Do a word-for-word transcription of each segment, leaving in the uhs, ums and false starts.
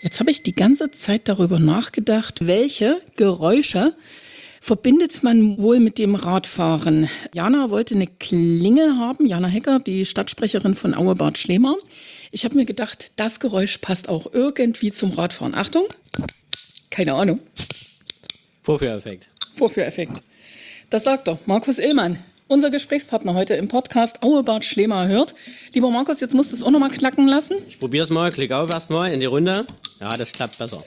Jetzt habe ich die ganze Zeit darüber nachgedacht, welche Geräusche verbindet man wohl mit dem Radfahren. Jana wollte eine Klingel haben, Jana Hecker, die Stadtsprecherin von Aue-Bad Schlema. Ich habe mir gedacht, das Geräusch passt auch irgendwie zum Radfahren. Achtung, keine Ahnung. Vorführeffekt. Vorführeffekt. Das sagt doch Markus Illmann, unser Gesprächspartner heute im Podcast Aue-Bad Schlema hört. Lieber Markus, jetzt musst du es auch noch mal knacken lassen. Ich probiere es mal, klick auf erstmal in die Runde. Ja, das klappt besser.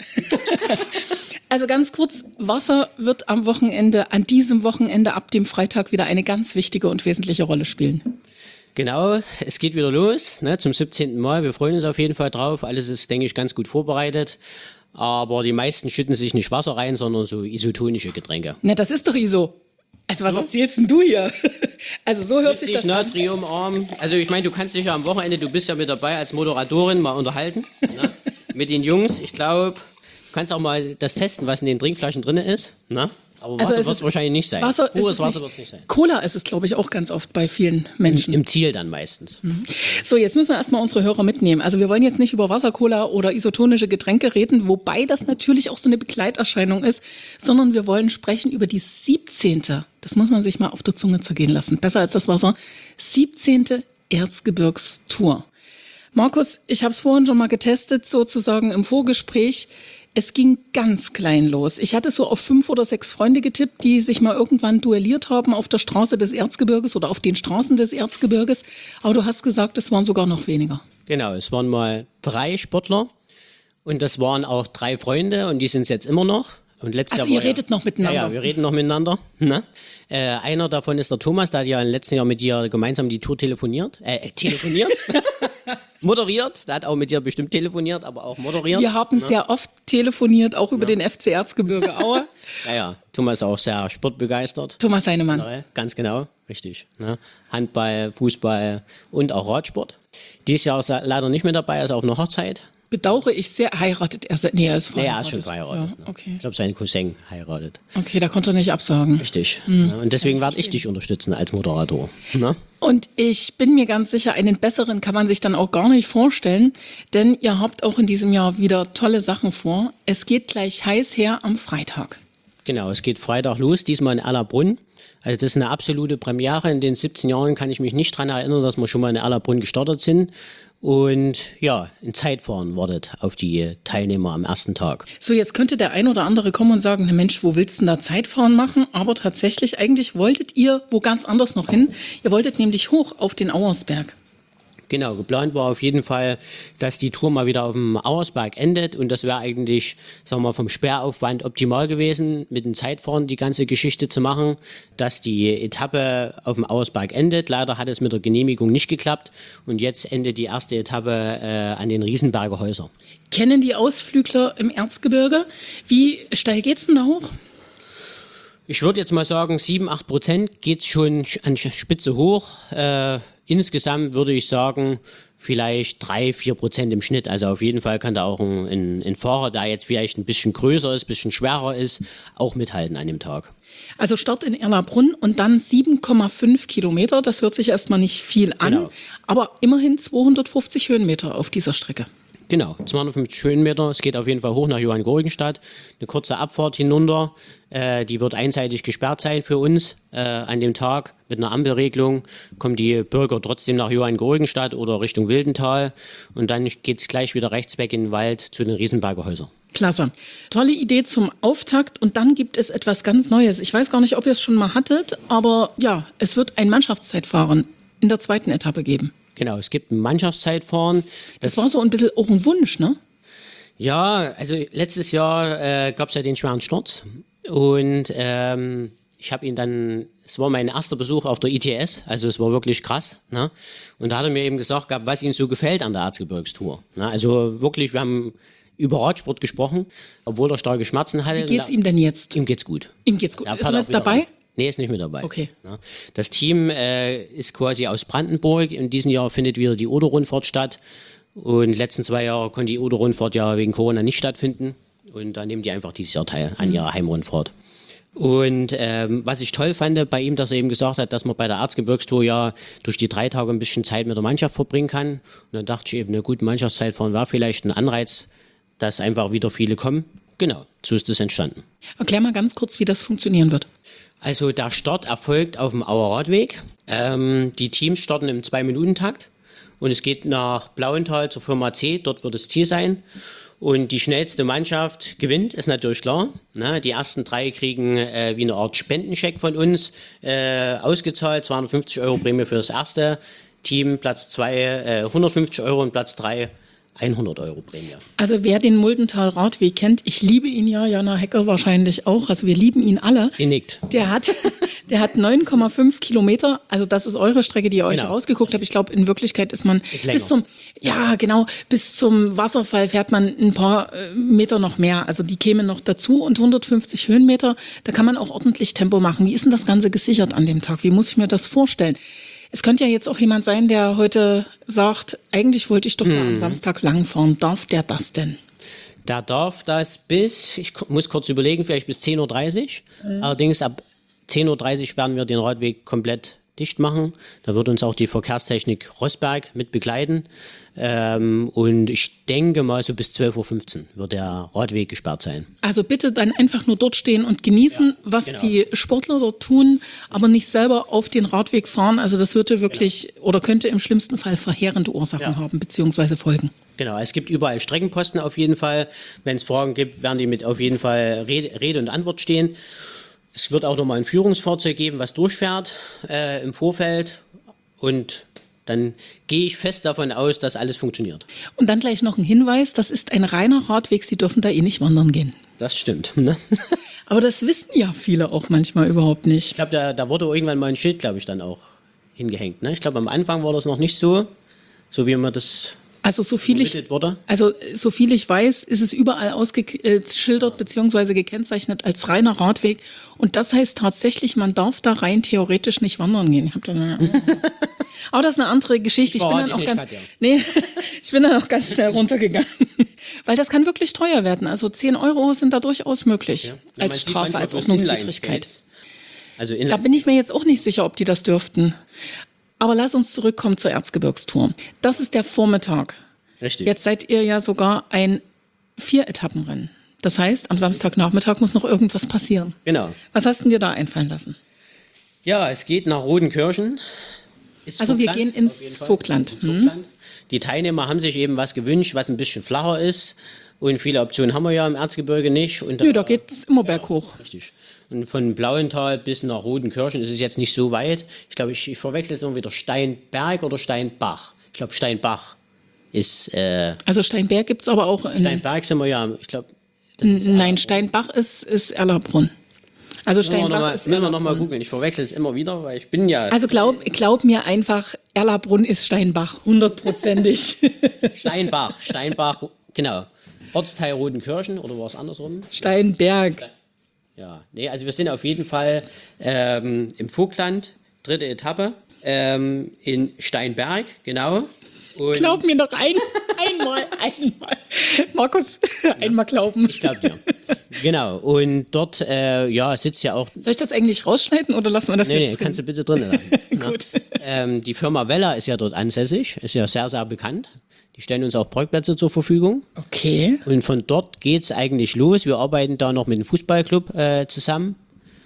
Also ganz kurz, Wasser wird am Wochenende, an diesem Wochenende ab dem Freitag wieder eine ganz wichtige und wesentliche Rolle spielen. Genau, es geht wieder los, ne, zum siebzehnten Mal. Wir freuen uns auf jeden Fall drauf. Alles ist, denke ich, ganz gut vorbereitet. Aber die meisten schütten sich nicht Wasser rein, sondern so isotonische Getränke. Na, das ist doch iso. Also was so? Erzählst denn du hier? Also so hört sich das an. Natriumarm. Also ich meine, du kannst dich ja am Wochenende, du bist ja mit dabei als Moderatorin, mal unterhalten, ne? Mit den Jungs. Ich glaube, du kannst auch mal das testen, was in den Trinkflaschen drin ist. Ne? Aber Wasser also wird es wahrscheinlich nicht sein. Wasser Pures Wasser wird es nicht sein. Cola ist es, glaube ich, auch ganz oft bei vielen Menschen. Im, im Ziel dann meistens. Mhm. So, jetzt müssen wir erstmal unsere Hörer mitnehmen. Also wir wollen jetzt nicht über Wasser, Cola oder isotonische Getränke reden, wobei das natürlich auch so eine Begleiterscheinung ist, sondern wir wollen sprechen über die siebzehnte. Das muss man sich mal auf der Zunge zergehen lassen. Besser als das Wasser. siebzehnte Erzgebirgstour. Markus, ich habe es vorhin schon mal getestet, sozusagen im Vorgespräch. Es ging ganz klein los. Ich hatte so auf fünf oder sechs Freunde getippt, die sich mal irgendwann duelliert haben auf der Straße des Erzgebirges oder auf den Straßen des Erzgebirges. Aber du hast gesagt, es waren sogar noch weniger. Genau, es waren mal drei Sportler und das waren auch drei Freunde und die sind es jetzt immer noch. Und letztes also Jahr ihr redet ja, noch miteinander? Ja, ja, wir reden noch miteinander. Ne? Äh, einer davon ist der Thomas, der hat ja im letzten Jahr mit dir gemeinsam die Tour telefoniert. Äh, telefoniert? Moderiert. Der hat auch mit dir bestimmt telefoniert, aber auch moderiert. Wir haben ne? sehr oft telefoniert, auch über ja. den F C Erzgebirge Aue. ja, ja, Thomas ist auch sehr sportbegeistert. Thomas Heinemann. Ganz genau, richtig. Ne? Handball, Fußball und auch Radsport. Dieses Jahr ist er leider nicht mehr dabei, er ist auf einer Hochzeit. Bedauere ich sehr. Heiratet er? Nee, er ist verheiratet. Nee, er ist schon verheiratet. Ja, okay. Ich glaube, sein Cousin heiratet. Okay, da konnte er nicht absagen. Richtig. Mhm. Ja, und deswegen werde ich dich unterstützen als Moderator. Ne? Und ich bin mir ganz sicher, einen besseren kann man sich dann auch gar nicht vorstellen, denn ihr habt auch in diesem Jahr wieder tolle Sachen vor. Es geht gleich heiß her am Freitag. Genau, es geht Freitag los, diesmal in Erlabrunn. Also das ist eine absolute Premiere. In den siebzehn Jahren kann ich mich nicht daran erinnern, dass wir schon mal in Erlabrunn gestartet sind. Und ja, ein Zeitfahren wartet auf die Teilnehmer am ersten Tag. So, jetzt könnte der ein oder andere kommen und sagen, Mensch, wo willst du denn da Zeitfahren machen? Aber tatsächlich, eigentlich wolltet ihr wo ganz anders noch hin. Ihr wolltet nämlich hoch auf den Auersberg. Genau, geplant war auf jeden Fall, dass die Tour mal wieder auf dem Auersberg endet und das wäre eigentlich, sagen wir mal, vom Sperraufwand optimal gewesen, mit dem Zeitfahren die ganze Geschichte zu machen, dass die Etappe auf dem Auersberg endet. Leider hat es mit der Genehmigung nicht geklappt und jetzt endet die erste Etappe äh, an den Riesenberger Häusern. Kennen die Ausflügler im Erzgebirge? Wie steil geht's denn da hoch? Ich würde jetzt mal sagen, sieben, acht Prozent geht's schon an Spitze hoch. Äh, Insgesamt würde ich sagen, vielleicht drei, vier Prozent im Schnitt. Also auf jeden Fall kann da auch ein, ein, ein Fahrer, der jetzt vielleicht ein bisschen größer ist, ein bisschen schwerer ist, auch mithalten an dem Tag. Also Start in Erlabrunn und dann sieben Komma fünf Kilometer. Das hört sich erstmal nicht viel an, genau. Aber immerhin zweihundertfünfzig Höhenmeter auf dieser Strecke. Genau, zweihundertfünfzig Höhenmeter. Es geht auf jeden Fall hoch nach Johanngeorgenstadt. Eine kurze Abfahrt hinunter. Äh, die wird einseitig gesperrt sein für uns äh, an dem Tag. Mit einer Ampelregelung kommen die Bürger trotzdem nach Johanngeorgenstadt oder Richtung Wildental. Und dann geht es gleich wieder rechts weg in den Wald zu den Riesenberger Häusern. Klasse. Tolle Idee zum Auftakt. Und dann gibt es etwas ganz Neues. Ich weiß gar nicht, ob ihr es schon mal hattet, aber ja, es wird ein Mannschaftszeitfahren in der zweiten Etappe geben. Genau, es gibt ein Mannschaftszeitfahren. Das, das war so ein bisschen auch ein Wunsch, ne? Ja, also letztes Jahr äh, gab es ja den schweren Sturz und ähm, ich habe ihn dann, es war mein erster Besuch auf der I T S, also es war wirklich krass. Ne? Und da hat er mir eben gesagt gehabt, was ihm so gefällt an der Erzgebirgstour. Ne? Also wirklich, wir haben über Radsport gesprochen, obwohl er starke Schmerzen hatte. Wie geht's ihm denn jetzt? Ihm geht's gut. Ihm geht's gut. Ist er nicht dabei? Rein. Nee, ist nicht mit dabei. Okay. Das Team äh, ist quasi aus Brandenburg. In diesem Jahr findet wieder die Oder-Rundfahrt statt. Und die letzten zwei Jahre konnte die Oder-Rundfahrt ja wegen Corona nicht stattfinden. Und da nehmen die einfach dieses Jahr teil an ihrer Heimrundfahrt. Und ähm, was ich toll fand bei ihm, dass er eben gesagt hat, dass man bei der Erzgebirgstour ja durch die drei Tage ein bisschen Zeit mit der Mannschaft verbringen kann. Und dann dachte ich eben, eine gute Mannschaftszeitfahren war vielleicht ein Anreiz, dass einfach wieder viele kommen. Genau, so ist das entstanden. Erklär mal ganz kurz, wie das funktionieren wird. Also der Start erfolgt auf dem Auer Radweg. Ähm, die Teams starten im zwei-Minuten-Takt und es geht nach Blauenthal zur Firma C, dort wird das Ziel sein. Und die schnellste Mannschaft gewinnt, ist natürlich klar. Na, die ersten drei kriegen äh, wie eine Art Spendenscheck von uns äh, ausgezahlt, zweihundertfünfzig Euro Prämie für das erste Team, Platz zwei äh, hundertfünfzig Euro und Platz drei hundert Euro Prämie. Also wer den Muldental Radweg kennt, ich liebe ihn ja, Jana Hecker wahrscheinlich auch, also wir lieben ihn alle. Sie nickt. Der hat, der hat neun Komma fünf Kilometer, also das ist eure Strecke, die ihr euch Genau. rausgeguckt habt. Ich glaube, in Wirklichkeit ist man Ist länger. bis zum, ja genau, bis zum Wasserfall fährt man ein paar äh, Meter noch mehr, also die kämen noch dazu und hundertfünfzig Höhenmeter, da kann man auch ordentlich Tempo machen. Wie ist denn das Ganze gesichert an dem Tag? Wie muss ich mir das vorstellen? Es könnte ja jetzt auch jemand sein, der heute sagt, eigentlich wollte ich doch da am Samstag langfahren. Darf der das denn? Da darf das bis, ich k- muss kurz überlegen, vielleicht bis zehn Uhr dreißig. Mhm. Allerdings ab zehn Uhr dreißig werden wir den Radweg komplett dicht machen. Da wird uns auch die Verkehrstechnik Rossberg mit begleiten. Ähm, und ich denke mal, so bis zwölf Uhr fünfzehn wird der Radweg gesperrt sein. Also bitte dann einfach nur dort stehen und genießen, Ja, was genau. die Sportler dort tun, aber nicht selber auf den Radweg fahren. Also das würde wirklich oder könnte im schlimmsten Fall verheerende Ursachen Ja. haben, beziehungsweise Folgen. Genau, es gibt überall Streckenposten auf jeden Fall. Wenn es Fragen gibt, werden die mit auf jeden Fall Rede, Rede und Antwort stehen. Es wird auch nochmal ein Führungsfahrzeug geben, was durchfährt äh, im Vorfeld. Und dann gehe ich fest davon aus, dass alles funktioniert. Und dann gleich noch ein Hinweis, das ist ein reiner Radweg, Sie dürfen da eh nicht wandern gehen. Das stimmt. Ne? Aber das wissen ja viele auch manchmal überhaupt nicht. Ich glaube, da, da wurde irgendwann mal ein Schild, glaube ich, dann auch hingehängt. Ne? Ich glaube, am Anfang war das noch nicht so, so wie man das Also so viel ich, vermittelt wurde. also so viel ich weiß, ist es überall ausgeschildert bzw. gekennzeichnet als reiner Radweg. Und das heißt tatsächlich, man darf da rein theoretisch nicht wandern gehen. Ich hab da Aber das ist eine andere Geschichte. Ich bin Verrate dann auch ich ganz, nicht, Katja. nee, ich bin dann auch ganz schnell runtergegangen, weil das kann wirklich teuer werden. Also zehn Euro sind da durchaus möglich Ja, man als sieht Strafe, manchmal als bloß Ordnungswidrigkeit. Inlineskates. Also Da Inline bin ich mir jetzt auch nicht sicher, ob die das dürften. Aber lass uns zurückkommen zur Erzgebirgstour. Das ist der Vormittag. Richtig. Jetzt seid ihr ja sogar ein Vier-Etappenrennen. Das heißt, am Samstagnachmittag muss noch irgendwas passieren. Genau. Was hast du dir da einfallen lassen? Ja, es geht nach Rodenkirchen. Ist Also wir Vogtland, gehen ins auf jeden Fall. Vogtland. Ins Vogtland. Die Teilnehmer haben sich eben was gewünscht, was ein bisschen flacher ist. Und viele Optionen haben wir ja im Erzgebirge nicht. Und Nö, da geht es immer berghoch. Richtig. Und von Blauenthal bis nach Rodenkirchen ist es jetzt nicht so weit. Ich glaube, ich, ich verwechsel jetzt immer wieder Steinberg oder Steinbach. Ich glaube, Steinbach ist. Äh, Also Steinberg gibt es aber auch in. Steinberg sind wir ja, ich glaube. Nein, Steinbach ist, ist Erlabrunn. Also Müssen wir Steinbach noch mal, ist müssen wir noch mal Erlabrunn. googeln. Ich verwechsel es immer wieder, weil ich bin ja. Also glaub, glaub mir einfach, Erlabrunn ist Steinbach, hundertprozentig. Steinbach, Steinbach, genau. Ortsteil Rodenkirchen oder war es andersrum? Steinberg. Ja, nee, also wir sind auf jeden Fall ähm, im Vogtland, dritte Etappe, ähm, in Steinberg, genau. Und Glaub mir doch ein, einmal, einmal. Markus, einmal glauben. ich glaube dir. Genau, und dort äh, ja, sitzt ja auch. Soll ich das eigentlich rausschneiden oder lassen wir das Nee, nee, jetzt kannst du drin? bitte drinnen lassen. Gut. Ähm, die Firma Weller ist ja dort ansässig, ist ja sehr, sehr bekannt. Die stellen uns auch Parkplätze zur Verfügung. Okay. Und von dort geht's eigentlich los. Wir arbeiten da noch mit dem Fußballclub äh, zusammen,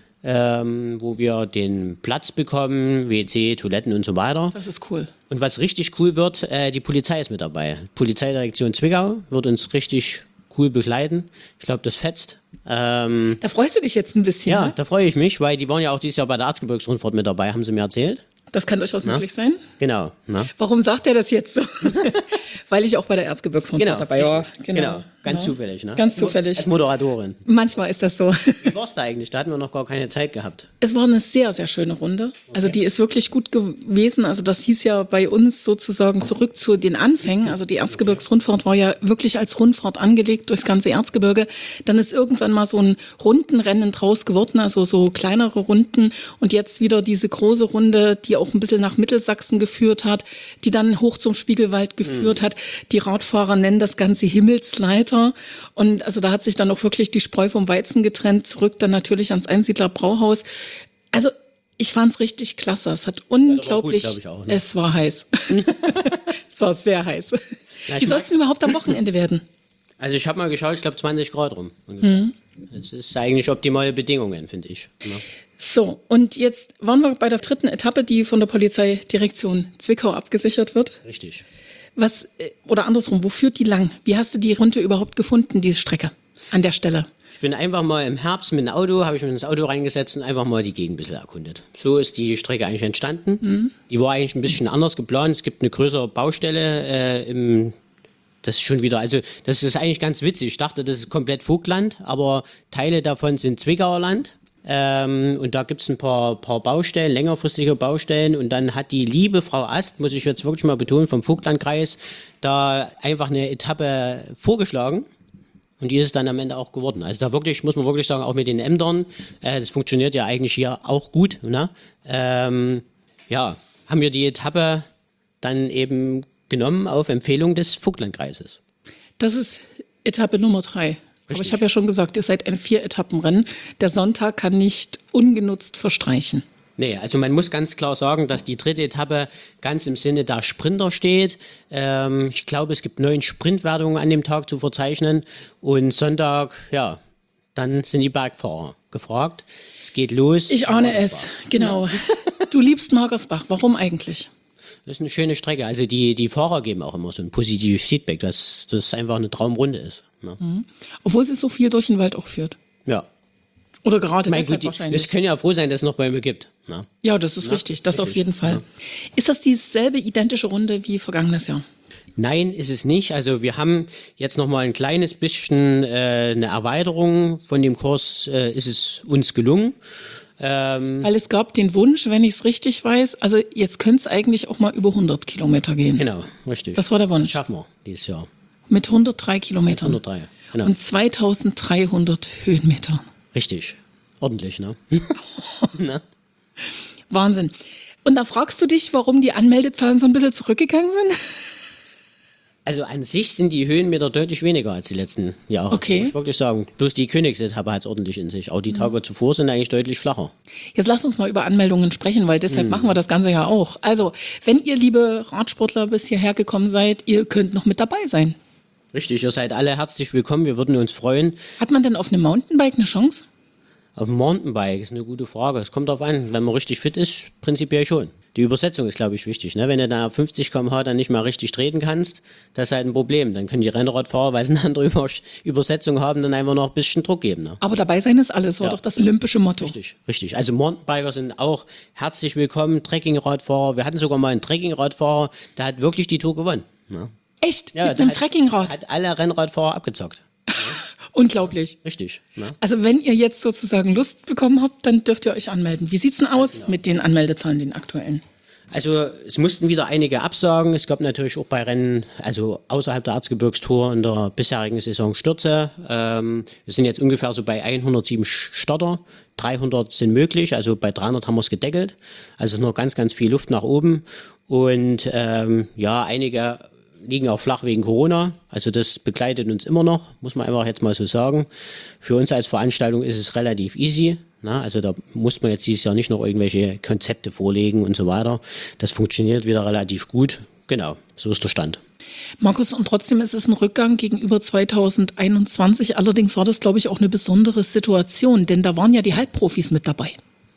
ähm, wo wir den Platz bekommen, W C, Toiletten und so weiter. Das ist cool. Und was richtig cool wird, äh, die Polizei ist mit dabei. Polizeidirektion Zwickau wird uns richtig cool begleiten. Ich glaube, das fetzt. Ähm, Da freust du dich jetzt ein bisschen, ja, ne? da freue ich mich, weil die waren ja auch dieses Jahr bei der Erzgebirgsrundfahrt mit dabei, haben sie mir erzählt. Das kann durchaus möglich sein. Genau. Ne? Warum sagt er das jetzt so? Weil ich auch bei der Erzgebirgsrundfahrt Genau, dabei war. Genau, ganz Ja. zufällig. Ne? Ganz zufällig. Als Moderatorin. Manchmal ist das so. Wie war's da eigentlich? Da hatten wir noch gar keine Zeit gehabt. Es war eine sehr, sehr schöne Runde. Also die ist wirklich gut gewesen. Also das hieß ja bei uns sozusagen zurück zu den Anfängen. Also die Erzgebirgsrundfahrt war ja wirklich als Rundfahrt angelegt durchs ganze Erzgebirge. Dann ist irgendwann mal so ein Rundenrennen draus geworden, also so kleinere Runden. Und jetzt wieder diese große Runde, die auch ein bisschen nach Mittelsachsen geführt hat, die dann hoch zum Spiegelwald geführt mhm. hat. Die Radfahrer nennen das Ganze Himmelsleiter. Und also da hat sich dann auch wirklich die Spreu vom Weizen getrennt. Zurück dann natürlich ans Einsiedler Brauhaus. Also ich fand's richtig klasse. Es hat unglaublich, Ja, war gut, glaub ich auch, ne? es war heiß. Es war sehr heiß. Ja, ich Wie mag- soll es denn überhaupt am Wochenende werden? Also ich habe mal geschaut, ich glaube zwanzig Grad rum. Mhm. Das ist eigentlich optimale Bedingungen, finde ich. Ja. So, und jetzt waren wir bei der dritten Etappe, die von der Polizeidirektion Zwickau abgesichert wird. Richtig. Was, oder andersrum, wo führt die lang? Wie hast du die Runde überhaupt gefunden, diese Strecke an der Stelle? Ich bin einfach mal im Herbst mit dem Auto, habe ich mich ins Auto reingesetzt und einfach mal die Gegend ein bisschen erkundet. So ist die Strecke eigentlich entstanden. Mhm. Die war eigentlich ein bisschen anders geplant. Es gibt eine größere Baustelle äh, im Das ist schon wieder, also das ist eigentlich ganz witzig. Ich dachte, das ist komplett Vogtland, aber Teile davon sind Zwickauer Land. Ähm, und da gibt es ein paar, paar Baustellen, längerfristige Baustellen. Und dann hat die liebe Frau Ast, muss ich jetzt wirklich mal betonen, vom Vogtlandkreis, da einfach eine Etappe vorgeschlagen. Und die ist es dann am Ende auch geworden. Also da wirklich, muss man wirklich sagen, auch mit den Ämtern, äh, das funktioniert ja eigentlich hier auch gut. Ne? Ähm, ja, haben wir die Etappe dann eben genommen auf Empfehlung des Vogtlandkreises. Das ist Etappe Nummer drei. Aber ich habe ja schon gesagt, ihr seid ein Vier-Etappen-Rennen. Der Sonntag kann nicht ungenutzt verstreichen. Nee, also man muss ganz klar sagen, dass die dritte Etappe ganz im Sinne der Sprinter steht. Ähm, ich glaube, es gibt neun Sprintwertungen an dem Tag zu verzeichnen. Und Sonntag, ja, dann sind die Bergfahrer gefragt. Es geht los. Ich ahne es, genau. Ja. Du liebst Magersbach. Warum eigentlich? Das ist eine schöne Strecke. Also die, die Fahrer geben auch immer so ein positives Feedback, dass das einfach eine Traumrunde ist. Ne? Mhm. Obwohl sie so viel durch den Wald auch führt. Ja. Oder gerade mein deshalb gut, wahrscheinlich. Es können ja froh sein, dass es noch Bäume gibt. Ne? Ja, das ist ja, richtig. Das richtig. auf jeden Fall. Ja. Ist das dieselbe identische Runde wie vergangenes Jahr? Nein, ist es nicht. Also wir haben jetzt noch mal ein kleines bisschen äh, eine Erweiterung von dem Kurs, äh, ist es uns gelungen. Ähm, Weil es gab den Wunsch, wenn ich es richtig weiß, also jetzt könnte es eigentlich auch mal über hundert Kilometer gehen. Genau, richtig. Das war der Wunsch. Das schaffen wir dieses Jahr. Mit hundertdrei Kilometern. Mit hundertdrei, genau. Und zweitausenddreihundert Höhenmetern. Richtig. Ordentlich, ne? ne? Wahnsinn. Und da fragst du dich, warum die Anmeldezahlen so ein bisschen zurückgegangen sind? Also an sich sind die Höhenmeter deutlich weniger als die letzten Jahre. Okay. Muss ich wirklich sagen. Bloß die Königsetappe hat es ordentlich in sich. Auch die Tage mhm. zuvor sind eigentlich deutlich flacher. Jetzt lasst uns mal über Anmeldungen sprechen, weil deshalb mhm. machen wir das Ganze ja auch. Also, wenn ihr, liebe Radsportler, bis hierher gekommen seid, ihr könnt noch mit dabei sein. Richtig, ihr seid alle herzlich willkommen. Wir würden uns freuen. Hat man denn auf einem Mountainbike eine Chance? Auf dem Mountainbike ist eine gute Frage. Es kommt darauf an, wenn man richtig fit ist, prinzipiell schon. Die Übersetzung ist, glaube ich, wichtig. Ne? Wenn du da fünfzig Kilometer pro Stunde dann nicht mal richtig treten kannst, das ist halt ein Problem. Dann können die Rennradfahrer, weil sie eine andere Über- Übersetzung haben, dann einfach noch ein bisschen Druck geben. Ne? Aber dabei sein ist alles, war ja. doch das olympische Motto. Richtig, richtig. Also Mountainbiker sind auch herzlich willkommen, Trekkingradfahrer. Wir hatten sogar mal einen Trekkingradfahrer, der hat wirklich die Tour gewonnen. Ne? Echt? Ja, mit einem hat, Trekkingrad? Hat alle Rennradfahrer abgezockt. Ne? Unglaublich. Richtig. Ne? Also wenn ihr jetzt sozusagen Lust bekommen habt, dann dürft ihr euch anmelden. Wie sieht's denn aus ja, genau. mit den Anmeldezahlen, den aktuellen? Also es mussten wieder einige absagen. Es gab natürlich auch bei Rennen, also außerhalb der Erzgebirgstour in der bisherigen Saison Stürze. Ähm, wir sind jetzt ungefähr so bei hundertsieben Starter. dreihundert sind möglich, also bei dreihundert haben wir es gedeckelt. Also es ist noch ganz, ganz viel Luft nach oben. Und ähm, ja, einige liegen auch flach wegen Corona. Also das begleitet uns immer noch, muss man einfach jetzt mal so sagen. Für uns als Veranstaltung ist es relativ easy. Na, also da muss man jetzt dieses Jahr nicht noch irgendwelche Konzepte vorlegen und so weiter. Das funktioniert wieder relativ gut. Genau, so ist der Stand. Markus, und trotzdem ist es ein Rückgang gegenüber zweitausendeinundzwanzig. Allerdings war das, glaube ich, auch eine besondere Situation, denn da waren ja die Halbprofis mit dabei.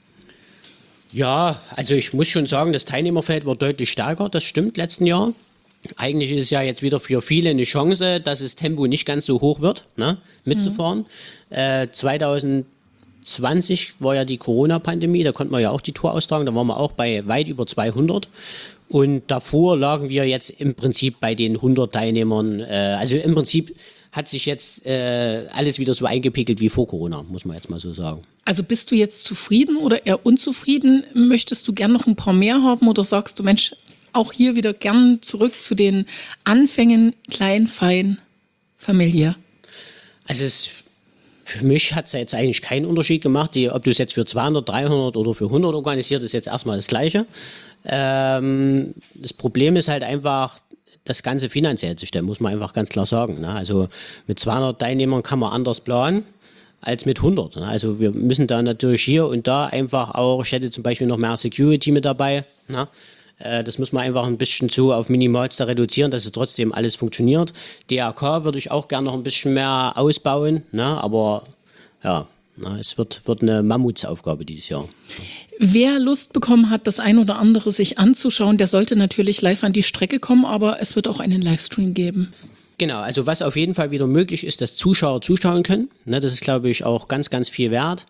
Ja, also ich muss schon sagen, das Teilnehmerfeld war deutlich stärker, das stimmt, letzten Jahr. Eigentlich ist es ja jetzt wieder für viele eine Chance, dass das Tempo nicht ganz so hoch wird, ne, mitzufahren. Mhm. Äh, zweitausendzwanzig war ja die Corona-Pandemie, da konnten wir ja auch die Tour austragen, da waren wir auch bei weit über zweihundert. Und davor lagen wir jetzt im Prinzip bei den hundert Teilnehmern. Äh, also im Prinzip hat sich jetzt äh, alles wieder so eingepegelt wie vor Corona, muss man jetzt mal so sagen. Also bist du jetzt zufrieden oder eher unzufrieden? Möchtest du gern noch ein paar mehr haben oder sagst du, Mensch, auch hier wieder gern zurück zu den Anfängen, klein, fein, familiär? Also es, für mich hat es jetzt eigentlich keinen Unterschied gemacht, die, ob du es jetzt für zweihundert, dreihundert oder für hundert organisiert, ist jetzt erstmal das Gleiche. Ähm, das Problem ist halt einfach, das Ganze finanziell zu stellen, muss man einfach ganz klar sagen. Ne? Also mit zweihundert Teilnehmern kann man anders planen als mit hundert. Ne? Also wir müssen da natürlich hier und da einfach auch, ich hätte zum Beispiel noch mehr Security mit dabei, ne? Äh, das muss man einfach ein bisschen so auf Minimalste reduzieren, dass es trotzdem alles funktioniert. D R K würde ich auch gerne noch ein bisschen mehr ausbauen, ne? Aber ja, na, es wird, wird eine Mammutsaufgabe dieses Jahr. Wer Lust bekommen hat, das ein oder andere sich anzuschauen, der sollte natürlich live an die Strecke kommen, aber es wird auch einen Livestream geben. Genau, also was auf jeden Fall wieder möglich ist, dass Zuschauer zuschauen können. Ne, das ist, glaube ich, auch ganz, ganz viel wert.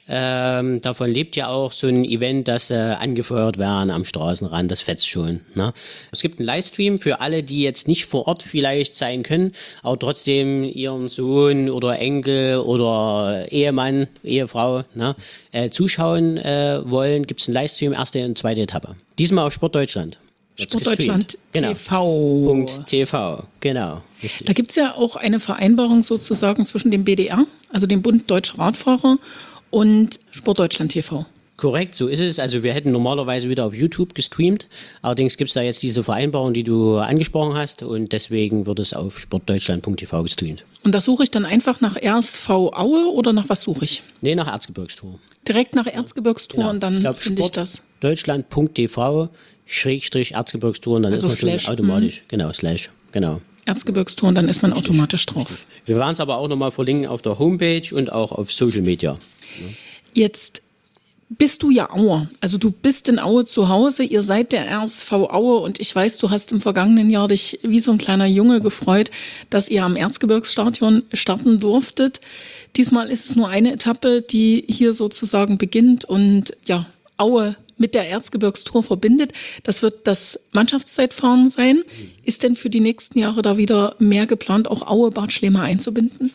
Ähm, davon lebt ja auch so ein Event, dass äh, angefeuert werden am Straßenrand, das fetzt schon. Ne? Es gibt einen Livestream für alle, die jetzt nicht vor Ort vielleicht sein können, aber trotzdem ihren Sohn oder Enkel oder Ehemann, Ehefrau ne, äh, zuschauen äh, wollen, gibt es einen Livestream, erste und zweite Etappe. Diesmal auf Sportdeutschland. Sportdeutschland genau. T V. Punkt T V, genau. Richtig. Da gibt es ja auch eine Vereinbarung sozusagen zwischen dem B D R, also dem Bund Deutscher Radfahrer, und Sportdeutschland T V. Korrekt, so ist es. Also wir hätten normalerweise wieder auf YouTube gestreamt. Allerdings gibt es da jetzt diese Vereinbarung, die du angesprochen hast. Und deswegen wird es auf sportdeutschland Punkt T V gestreamt. Und da suche ich dann einfach nach R S V Aue oder nach was suche ich? Nee, nach Erzgebirgstour. Direkt nach Erzgebirgstour Genau. und dann ich glaub, finde ich das. sportdeutschland Punkt T V Schrägstrich Erzgebirgstour und dann Also ist man slash, schon automatisch. Mh. Genau, Slash, genau. Erzgebirgstour und dann ist man Richtig, automatisch drauf. Richtig. Wir werden es aber auch nochmal verlinken auf der Homepage und auch auf Social Media. Jetzt bist du ja Aue, also du bist in Aue zu Hause, ihr seid der R S V Aue und ich weiß, du hast im vergangenen Jahr dich wie so ein kleiner Junge gefreut, dass ihr am Erzgebirgsstadion starten durftet. Diesmal ist es nur eine Etappe, die hier sozusagen beginnt und ja, Aue mit der Erzgebirgstour verbindet. Das wird das Mannschaftszeitfahren sein. Ist denn für die nächsten Jahre da wieder mehr geplant, auch Aue Bad Schlema einzubinden?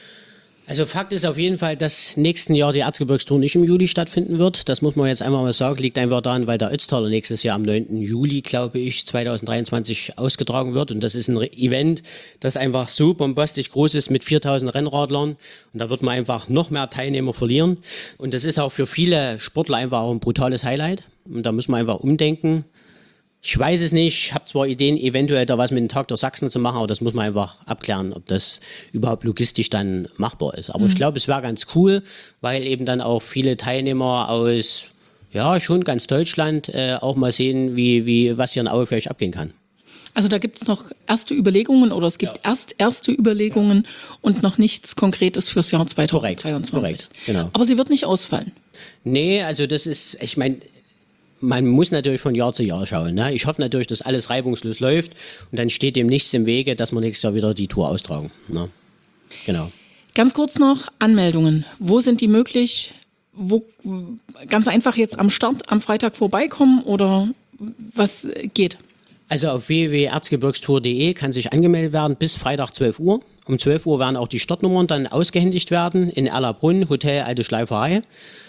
Also Fakt ist auf jeden Fall, dass nächsten Jahr die Erzgebirgstour nicht im Juli stattfinden wird. Das muss man jetzt einfach mal sagen. Liegt einfach daran, weil der Ötztaler nächstes Jahr am neunten Juli, glaube ich, zweitausenddreiundzwanzig ausgetragen wird. Und das ist ein Event, das einfach so bombastisch groß ist mit viertausend Rennradlern. Und da wird man einfach noch mehr Teilnehmer verlieren. Und das ist auch für viele Sportler einfach auch ein brutales Highlight. Und da muss man einfach umdenken. Ich weiß es nicht, ich habe zwar Ideen, eventuell da was mit dem Tag der Sachsen zu machen, aber das muss man einfach abklären, ob das überhaupt logistisch dann machbar ist. Aber mhm. ich glaube, es wäre ganz cool, weil eben dann auch viele Teilnehmer aus, ja, schon ganz Deutschland äh, auch mal sehen, wie, wie was hier in Aue vielleicht abgehen kann. Also da gibt es noch erste Überlegungen oder es gibt ja. erst erste Überlegungen und noch nichts Konkretes fürs Jahr zweitausenddreiundzwanzig. Korrekt, korrekt, genau. Aber sie wird nicht ausfallen. Nee, also das ist, ich meine, man muss natürlich von Jahr zu Jahr schauen. Ne? Ich hoffe natürlich, dass alles reibungslos läuft und dann steht dem nichts im Wege, dass wir nächstes Jahr wieder die Tour austragen. Ne? Genau. Ganz kurz noch Anmeldungen. Wo sind die möglich? Wo, ganz einfach jetzt am Start am Freitag vorbeikommen oder was geht? Also auf w w w punkt erzgebirgstour punkt de kann sich angemeldet werden bis Freitag zwölf Uhr. Um zwölf Uhr werden auch die Startnummern dann ausgehändigt werden in Erlabrunn, Hotel Alte Schleiferei.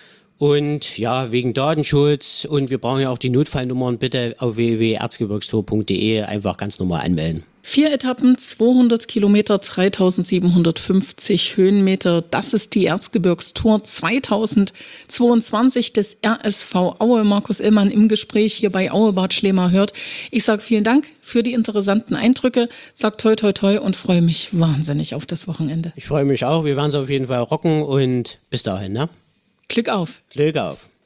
Und ja, wegen Datenschutz und wir brauchen ja auch die Notfallnummern, bitte auf w w w punkt erzgebirgstour punkt de einfach ganz normal anmelden. Vier Etappen, zweihundert Kilometer, dreitausendsiebenhundertfünfzig Höhenmeter. Das ist die Erzgebirgstour zweitausendzweiundzwanzig des R S V Aue. Markus Illmann im Gespräch hier bei Aue Bad Schlema hört. Ich sage vielen Dank für die interessanten Eindrücke, sag toi toi toi und freue mich wahnsinnig auf das Wochenende. Ich freue mich auch, wir werden es auf jeden Fall rocken und bis dahin, ne? Glück auf. Glück auf.